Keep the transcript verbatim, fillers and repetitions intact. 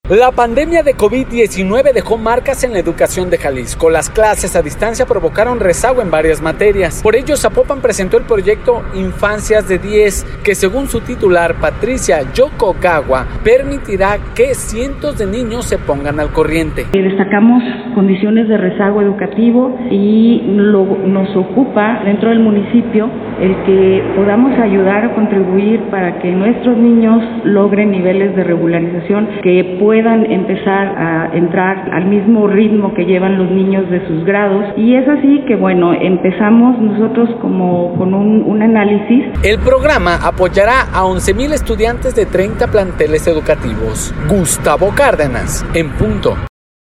La pandemia de covid diecinueve dejó marcas en la educación de Jalisco. Las clases a distancia provocaron rezago en varias materias. Por ello, Zapopan presentó el proyecto Infancias de diez, que según su titular, Patricia Yokogawa, permitirá que cientos de niños se pongan al corriente. Destacamos condiciones de rezago educativo y lo, nos ocupa dentro del municipio el que podamos ayudar a contribuir para que nuestros niños logren niveles de regularización, que puedan empezar a entrar al mismo ritmo que llevan los niños de sus grados. Y es así que, bueno, empezamos nosotros como con un, un análisis. El programa apoyará a once mil estudiantes de treinta planteles educativos. Gustavo Cárdenas, en punto.